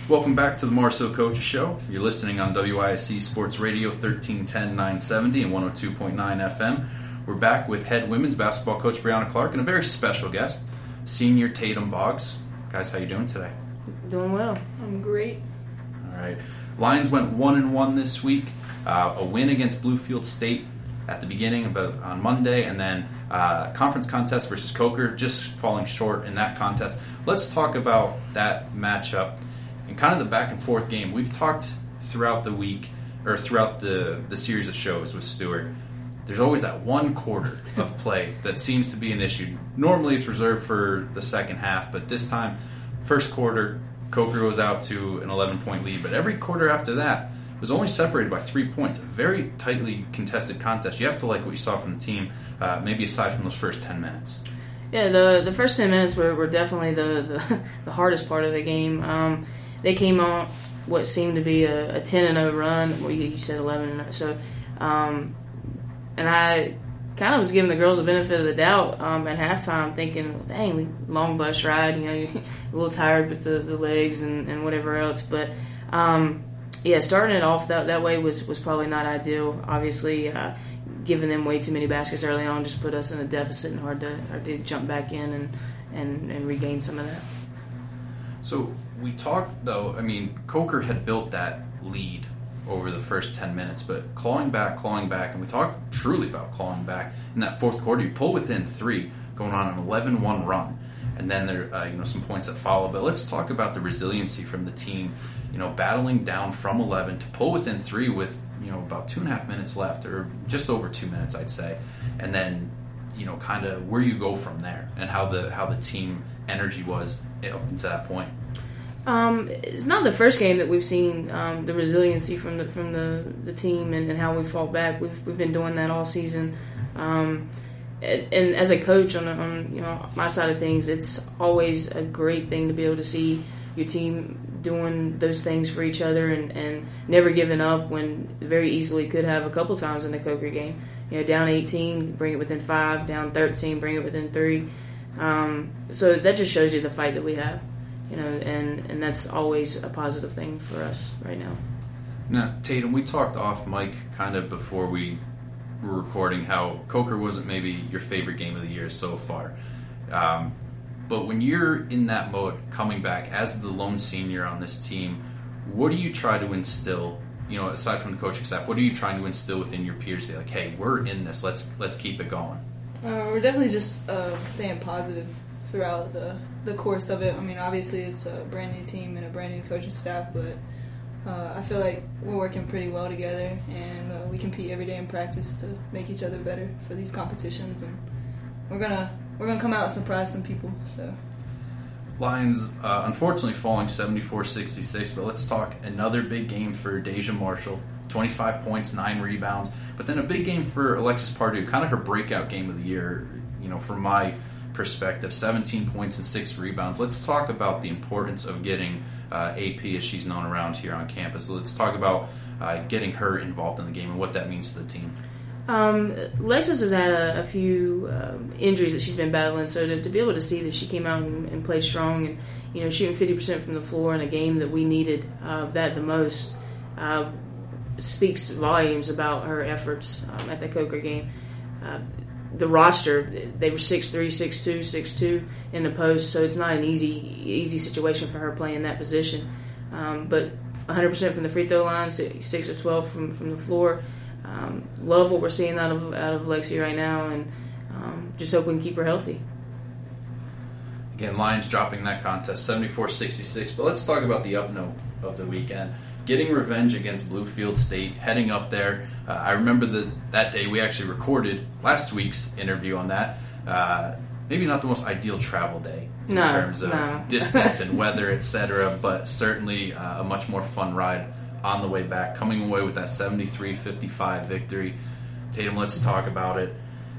Welcome back to the Marceau Coaches Show. You're listening on WISC Sports Radio 1310 970 and 102.9 FM. We're back with head women's basketball coach Brianna Clark and a very special guest, senior Tatum Boggs. Guys, how you doing today? Doing well. I'm great. All right. Lions went 1-1 this week. A win against Bluefield State at the beginning on Monday, and then conference contest versus Coker, just falling short in that contest. Let's talk about that matchup and kind of the back and forth game. We've talked throughout the week, or throughout the series of shows with Stuart. There's always that one quarter of play that seems to be an issue. Normally it's reserved for the second half, but this time, first quarter, Coker goes out to an 11-point lead. But every quarter after that was only separated by 3 points. A very tightly contested contest. You have to like what you saw from the team, maybe aside from those first 10 minutes. Yeah, the first 10 minutes were definitely the hardest part of the game. They came on what seemed to be a 10-0 run. Well, you said 11-0. So, and I kind of was giving the girls the benefit of the doubt at halftime, thinking, dang, long bus ride, a little tired with the legs and whatever else. But, starting it off that way was probably not ideal. Obviously, giving them way too many baskets early on just put us in a deficit and hard to jump back in and regain some of that. So we talked, though, Coker had built that lead over the first 10 minutes, but clawing back, and we talked truly about clawing back in that fourth quarter. You pull within 3, going on an 11-1 run, and then there some points that follow. But let's talk about the resiliency from the team, battling down from 11 to pull within 3 with about 2.5 minutes left, or just over 2 minutes, I'd say, and then kind of where you go from there and how the team energy was up until that point. It's not the first game that we've seen the resiliency from the team and how we fought back. We've been doing that all season. And as a coach on my side of things, it's always a great thing to be able to see your team doing those things for each other and never giving up when very easily could have a couple times in the Coker game. Down 18, bring it within 5. Down 13, bring it within 3. So that just shows you the fight that we have. And that's always a positive thing for us right now. Now, Tatum, we talked off mic kind of before we were recording how Coker wasn't maybe your favorite game of the year so far. But when you're in that mode, coming back as the lone senior on this team, what do you try to instill, aside from the coaching staff, what are you trying to instill within your peers? They're like, hey, we're in this. Let's keep it going. We're definitely just staying positive throughout the course of it. Obviously it's a brand new team and a brand new coaching staff, but I feel like we're working pretty well together, and we compete every day in practice to make each other better for these competitions, and we're gonna come out and surprise some people. So Lions unfortunately falling 74-66, but let's talk another big game for Deja Marshall. 25 points, 9 rebounds, but then a big game for Alexis Pardue, kind of her breakout game of the year, from my perspective, 17 points and 6 rebounds. Let's talk about the importance of getting AP, as she's known around here on campus. So let's talk about getting her involved in the game and what that means to the team. Alexis has had a few injuries that she's been battling, so to be able to see that she came out and played strong and shooting 50% from the floor in a game that we needed that the most speaks volumes about her efforts at the Coker game. The roster, they were 6'3", 6'2", 6'2" in the post, so it's not an easy situation for her playing that position. But 100% from the free throw line, 6 of 12 from the floor. Love what we're seeing out of Lexi right now, and just hope we can keep her healthy. Again, Lions dropping that contest, 74-66. But let's talk about the up note of the weekend. Getting revenge against Bluefield State, heading up there. I remember that day we actually recorded last week's interview on that. Maybe not the most ideal travel day in terms of distance and weather, etc., but certainly a much more fun ride on the way back, coming away with that 73-55 victory. Tatum, let's talk about it.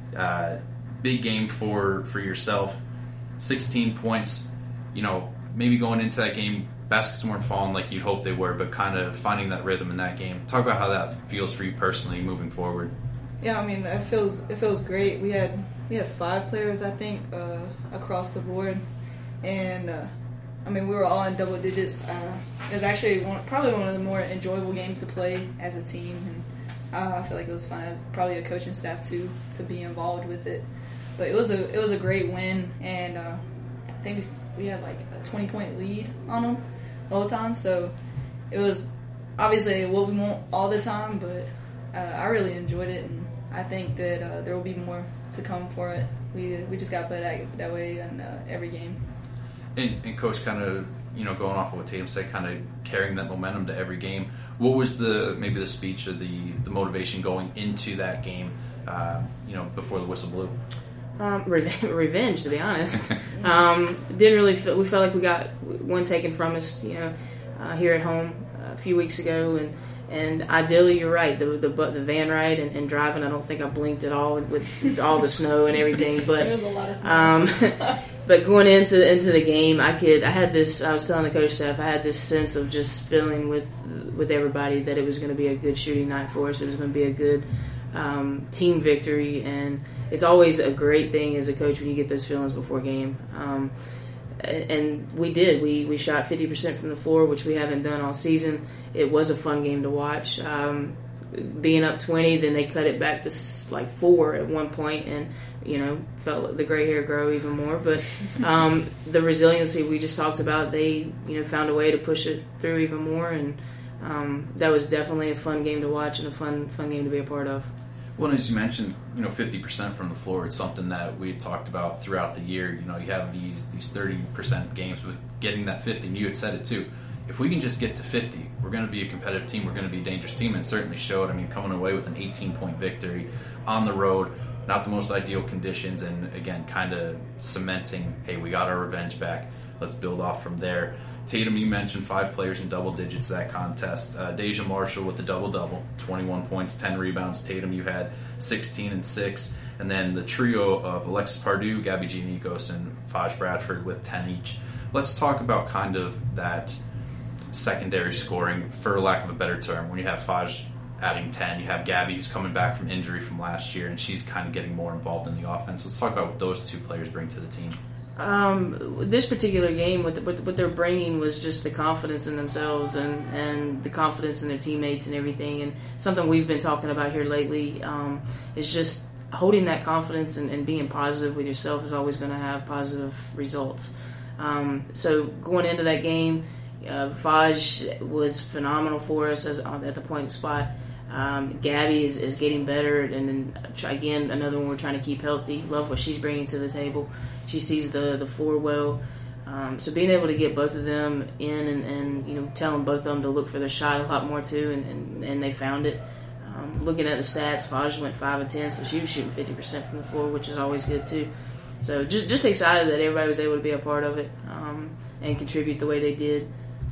Big game for yourself. 16 points. Maybe going into that game, baskets weren't falling like you'd hope they were, but kind of finding that rhythm in that game. Talk about how that feels for you personally moving forward. Yeah, it feels great. We had 5 players, I think, across the board, and I mean, we were all in double digits. It was actually probably one of the more enjoyable games to play as a team, and I feel like it was fun as probably a coaching staff too to be involved with it. But it was a great win, and I think we had like a 20-point lead on them the whole time. So it was obviously what we want all the time, but I really enjoyed it, and I think that there will be more to come for it. We just got to play that way in every game. And Coach, kind of, going off of what Tatum said, kind of carrying that momentum to every game. What was maybe the speech or the motivation going into that game, before the whistle blew? Revenge, to be honest. Didn't really feel, we felt like we got one taken from us, here at home a few weeks ago, and ideally, you're right. The van ride and driving, I don't think I blinked at all with all the snow and everything. But there was a lot of snow. But going into the game, I was telling the coach staff, I had this sense of just feeling with everybody that it was going to be a good shooting night for us. It was going to be a good team victory, and it's always a great thing as a coach when you get those feelings before a game. And we did. We shot 50% from the floor, which we haven't done all season. It was a fun game to watch. Being up 20, then they cut it back to like 4 at one point, and felt the gray hair grow even more. But the resiliency we just talked about, they found a way to push it through even more, and that was definitely a fun game to watch and a fun game to be a part of. Well, as you mentioned, 50% from the floor. It's something that we had talked about throughout the year. You have these 30% games, but getting that 50, and you had said it too. If we can just get to 50, we're going to be a competitive team. We're going to be a dangerous team, and certainly showed. I mean, coming away with an 18-point victory on the road, not the most ideal conditions, and again, kind of cementing, hey, we got our revenge back. Let's build off from there. Tatum, you mentioned 5 players in double digits that contest. Deja Marshall with the double-double, 21 points, 10 rebounds. Tatum, you had 16 and 6. And then the trio of Alexis Pardue, Gabby Giannikos, and Faj Bradford with 10 each. Let's talk about kind of that secondary scoring, for lack of a better term. When you have Faj adding 10, you have Gabby, who's coming back from injury from last year, and she's kind of getting more involved in the offense. Let's talk about what those 2 players bring to the team. This particular game, what they're bringing was just the confidence in themselves and the confidence in their teammates and everything. And something we've been talking about here lately is just holding that confidence and being positive with yourself is always going to have positive results. So going into that game, Faj was phenomenal for us at the point spot. Gabby is getting better, and then again, another one we're trying to keep healthy. Love what she's bringing to the table. She sees the floor well. So being able to get both of them in and telling both of them to look for their shot a lot more too, and they found it. Looking at the stats, Faj went 5 of 10, so she was shooting 50% from the floor, which is always good too. So just excited that everybody was able to be a part of it and contribute the way they did.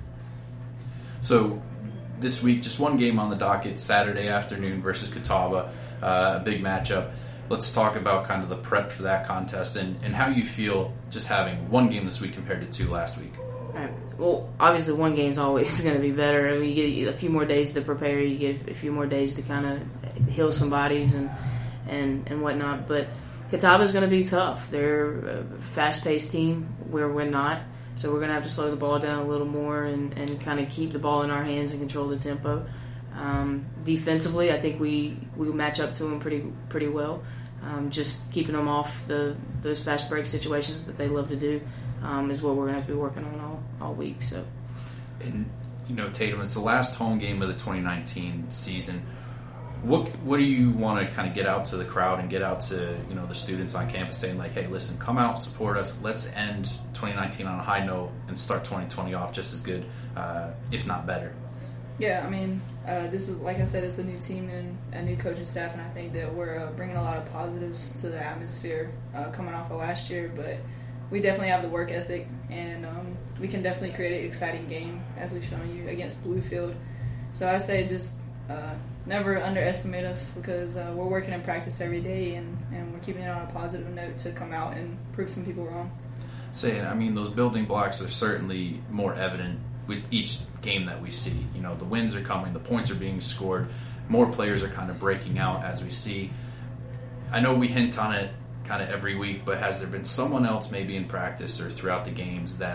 So this week, just one game on the docket, Saturday afternoon versus Catawba, a big matchup. Let's talk about kind of the prep for that contest and how you feel just having one game this week compared to 2 last week. All right. Well, obviously one game's always going to be better. I mean, you get a few more days to prepare. You get a few more days to kind of heal some bodies and whatnot. But Catawba's going to be tough. They're a fast-paced team where we're not. So we're going to have to slow the ball down a little more and kind of keep the ball in our hands and control the tempo. Defensively, I think we match up to them pretty well. Just keeping them off those fast break situations that they love to do is what we're going to have to be working on all week. So, and Tatum, it's the last home game of the 2019 season. What do you want to kind of get out to the crowd and get out to the students on campus saying like, hey, listen, come out, support us. Let's end 2019 on a high note and start 2020 off just as good, if not better. Yeah, I mean, this is, like I said, it's a new team and a new coaching staff, and I think that we're bringing a lot of positives to the atmosphere coming off of last year. But we definitely have the work ethic, and we can definitely create an exciting game as we've shown you against Bluefield. So I say just never underestimate us because we're working in practice every day, and we're keeping it on a positive note to come out and prove some people wrong. I mean, those building blocks are certainly more evident with each game that we see. The wins are coming, the points are being scored, more players are kind of breaking out as we see. I know we hint on it kind of every week, but has there been someone else maybe in practice or throughout the games that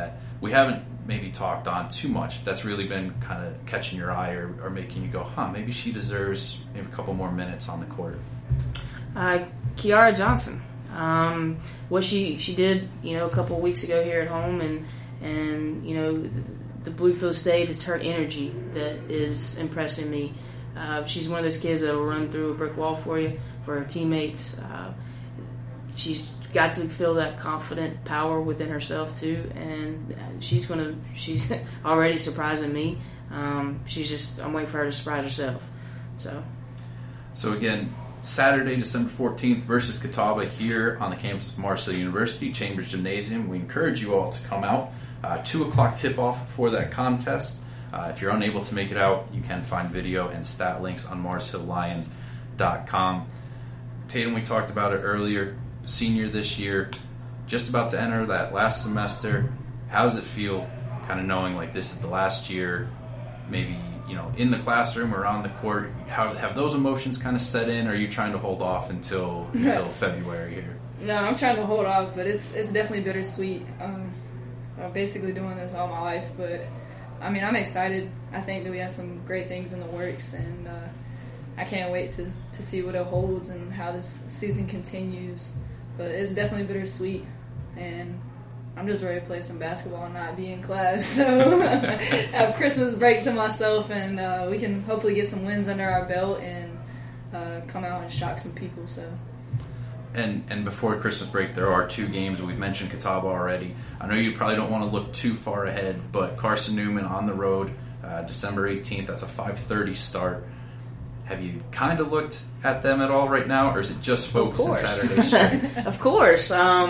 we haven't maybe talked on too much that's really been kind of catching your eye or making you go, maybe she deserves maybe a couple more minutes on the court? Kiara Johnson. What she did, a couple of weeks ago here at home, and the Bluefield State, it's her energy that is impressing me. She's one of those kids that will run through a brick wall for you, for her teammates. She's got to feel that confident power within herself too, and she's already surprising me. I'm waiting for her to surprise herself. So again, Saturday, December 14th versus Catawba here on the campus of Mars Hill University, Chambers Gymnasium. We encourage you all to come out. 2 o'clock tip-off for that contest. If you're unable to make it out, you can find video and stat links on MarsHillLions.com. Tatum, we talked about it earlier, senior this year, just about to enter that last semester. How does it feel kind of knowing like this is the last year, maybe in the classroom or on the court? How have those emotions kind of set in, or are you trying to hold off until February here? No, I'm trying to hold off, but it's definitely bittersweet. I'm basically doing this all my life, but I'm excited. I think that we have some great things in the works, and I can't wait to see what it holds and how this season continues. But it's definitely bittersweet, and I'm just ready to play some basketball and not be in class. So have Christmas break to myself, and we can hopefully get some wins under our belt and come out and shock some people. So. And before Christmas break, there are 2 games. We've mentioned Catawba already. I know you probably don't want to look too far ahead, but Carson Newman on the road, December 18th. That's a 5:30 start. Have you kind of looked at them at all right now, or is it just focused on Saturday straight? Of course.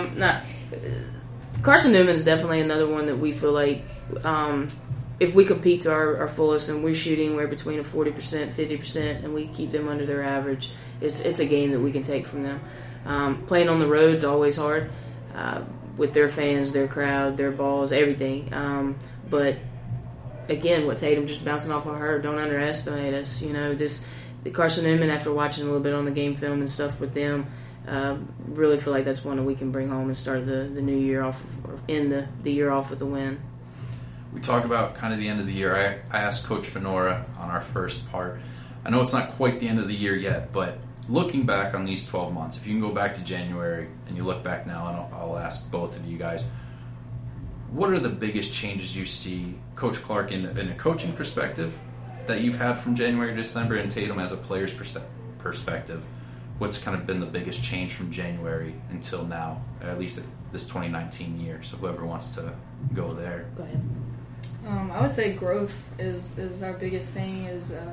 Carson Newman's definitely another one that we feel like if we compete to our fullest and we're shooting, we're between a 40%, 50%, and we keep them under their average, it's a game that we can take from them. Playing on the road is always hard with their fans, their crowd, their balls, everything. But again, what Tatum just bouncing off of her, don't underestimate us. The Carson Newman, after watching a little bit on the game film and stuff with them, really feel like that's one that we can bring home and start the new year off, or end the year off with a win. We talk about kind of the end of the year. I asked Coach Fenora on our first part. I know it's not quite the end of the year yet, but looking back on these 12 months, if you can go back to January and you look back now, and I'll ask both of you guys, what are the biggest changes you see, Coach Clark, in a coaching perspective that you've had from January to December, and Tatum as a player's perspective? What's kind of been the biggest change from January until now, at least this 2019 year? So whoever wants to go there. Go ahead. I would say growth is our biggest thing.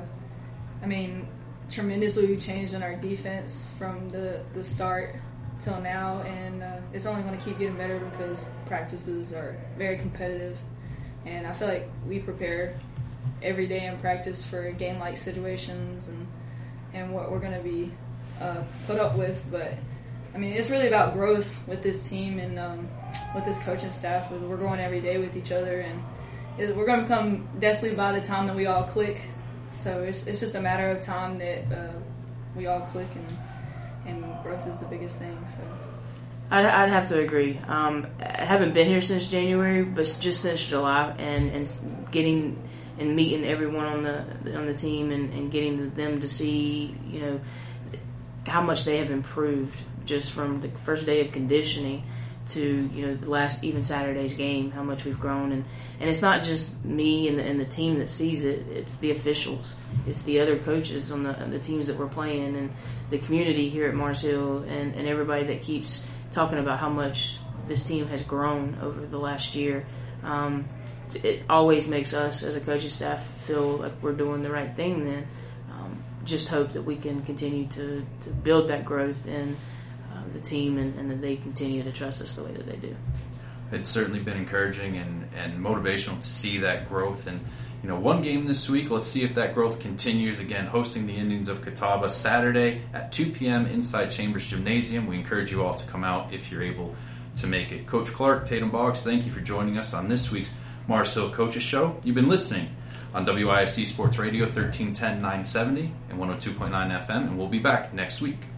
Tremendously we've changed in our defense from the start till now, and it's only going to keep getting better because practices are very competitive, and I feel like we prepare every day in practice for game-like situations and what we're going to be put up with. But it's really about growth with this team and with this coaching staff. We're growing every day with each other, and we're going to come definitely by the time that we all click. So it's just a matter of time that we all click, and growth is the biggest thing. So I'd have to agree. I haven't been here since January, but just since July, and getting and meeting everyone on the team and getting them to see how much they have improved just from the first day of conditioning to the last even Saturday's game, how much we've grown. And it's not just me and the team that sees it, it's the officials, it's the other coaches on the teams that we're playing, and the community here at Mars Hill, and everybody that keeps talking about how much this team has grown over the last year. It always makes us as a coaching staff feel like we're doing the right thing then. Just hope that we can continue to build that growth in the team, and that they continue to trust us the way that they do. It's certainly been encouraging and motivational to see that growth. And one game this week, let's see if that growth continues. Again, hosting the Indians of Catawba Saturday at 2 p.m. inside Chambers Gymnasium. We encourage you all to come out if you're able to make it. Coach Clark, Tatum Boggs, thank you for joining us on this week's Mars Hill Coaches Show. You've been listening on WISC Sports Radio 1310 970 and 102.9 FM, and we'll be back next week.